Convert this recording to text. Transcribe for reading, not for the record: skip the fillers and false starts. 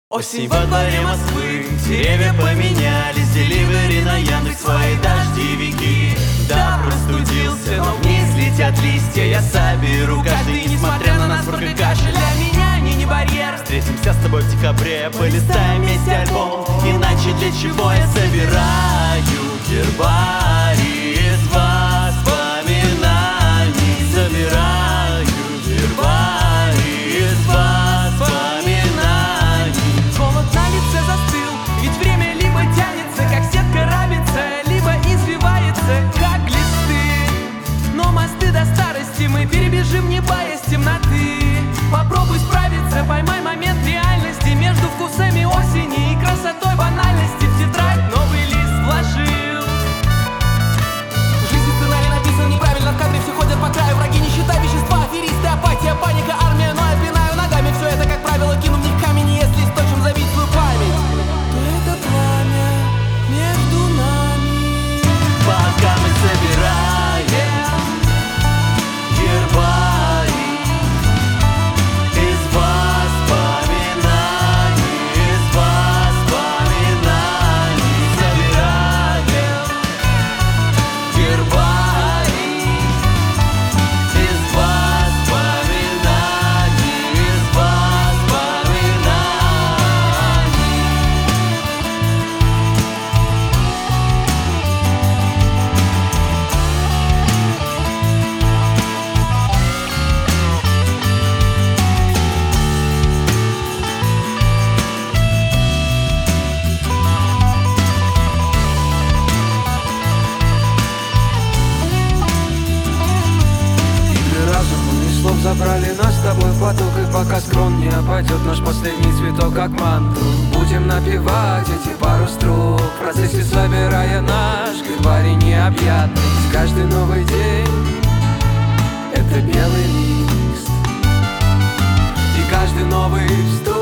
Осень во дворе Москвы, деревья поменялись, деливери на Яндекс, свои дождевики. Да, простудился, но вниз летят листья, я соберу каждый, несмотря на насморк и кашель. Для меня не барьер. Встретимся с тобой в декабре, полистаем вместе альбом. Иначе для чего я собираю гербарий из воспоминаний? Собираю гербарий из воспоминаний. Холод на лице застыл, ведь время либо тянется, как сетка рабица, либо извивается, как глисты. Но мосты до старости мы перебежим, не боясь темноты. Попробуй справиться, поймай момент реальности между вкусами осени и красотой банальности. В тетрадь новый лист вложил. В жизни сценарий написан неправильно, в кадре все ходят по краю. Враги, нищета, вещества, аферисты, апатия, паника, армия. Но я пинаю ногами все это, как правило, кину в них камень. И если источим забить свою память, то это пламя между нами. Пока мы собираем гербарий из воспоминаний, из воспоминаний. Собираем гербарий из воспоминаний, из Игры разума и слов забрали нас с тобой в поток. И пока скрон не опадет наш последний цветок, как мантру, будем напевать эти пару строк, в процессе собирая наш гербарий необъятный. Каждый новый день — это белый лист, и каждый новый вздох